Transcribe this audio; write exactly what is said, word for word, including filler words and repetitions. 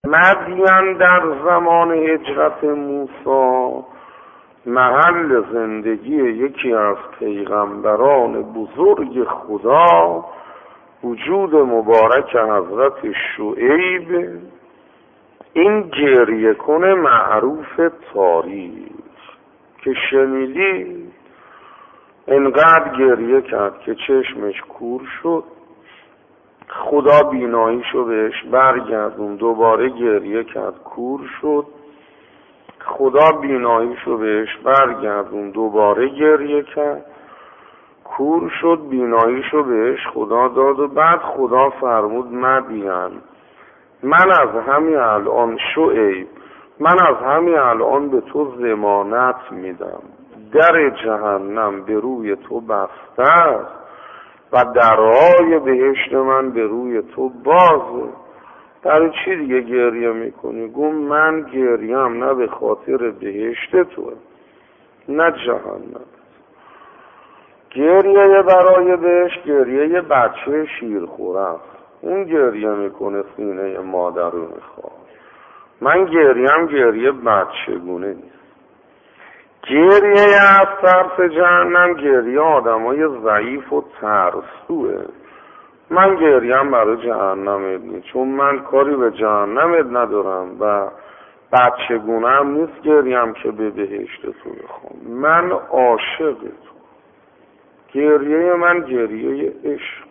مدین در زمان هجرت موسی محل زندگی یکی از پیغمبران بزرگ خدا، وجود مبارک حضرت شعیب، این گریه کنه معروف تاریخ که شنیدی انقدر گریه کرد که چشمش کور شد، خدا بیناییشو بهش برگردون، دوباره گریه کرد کور شد، خدا بیناییشو بهش برگردون، دوباره گریه کرد کور شد، بیناییشو بهش خدا داد و بعد خدا فرمود مدین، من از همین الان شعیب، من از همین الان به تو ضمانت میدم، در جهنم به روی تو بسته است و درهای بهشت من به روی تو بازه. برای چی دیگه گریه میکنی؟ گم من گریم نه به خاطر بهشت توه نه جهنم. گریه برای بهشت گریه بچه شیرخوره است، اون گریه میکنه سینه مادر رو میخواد. من گریم گریه بچگونه نیست. گریه از ترس جهنم گریه آدم های ضعیف و ترسوه. من گریم برای جهنم ابنی، چون من کاری به جهنم ندارم و بچگونه هم نیست گریم که به بهشت تو بخوام. من عاشق تو، گریه من گریه عشق.